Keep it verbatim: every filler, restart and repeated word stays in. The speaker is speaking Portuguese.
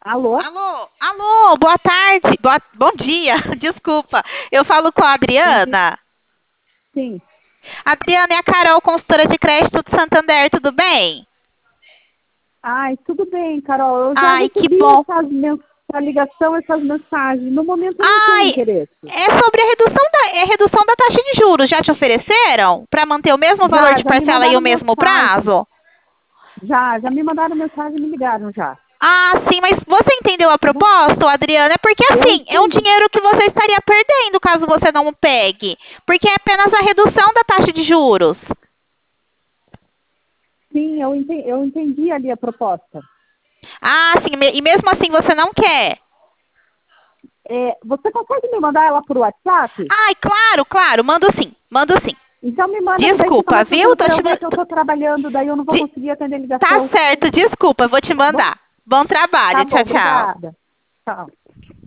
Alô? Alô, alô, boa tarde, boa- bom dia, desculpa. Eu falo com a Bom dia. Adriana. Sim. Adriana é a Carol, consultora de crédito do Santander, tudo bem? Ai, tudo bem, Carol. Eu já Ai, que recebi bom. essas mens- essa ligação, essas mensagens. No momento eu não tenho Ai, interesse. é sobre a redução da, é a redução da taxa de juros. Já te ofereceram? Para manter o mesmo valor Já, de já me parcela e o mandaram mesmo mensagem. prazo? Já, já me mandaram mensagem e me ligaram já. Ah, sim, mas você entendeu a Já- proposta, Adriana? É porque Eu assim, é um entendi. dinheiro que você estaria perdendo caso você não o pegue. Porque é apenas a redução da taxa de juros. Sim, eu entendi, eu entendi ali a proposta. Ah, sim, me- e mesmo assim você não quer? É, você consegue me mandar ela por WhatsApp? Ai, claro, claro, mando sim, mando sim. Então me manda, que daí fica Desculpa, mais viu? tranquilo Tô para te... eu ver ma- que eu tô- estou trabalhando, daí eu não vou de- conseguir atender a Tá ligação. certo, desculpa, vou te Tá bom? mandar. Bom Tá trabalho, bom, tchau, tchau. obrigada. Tchau.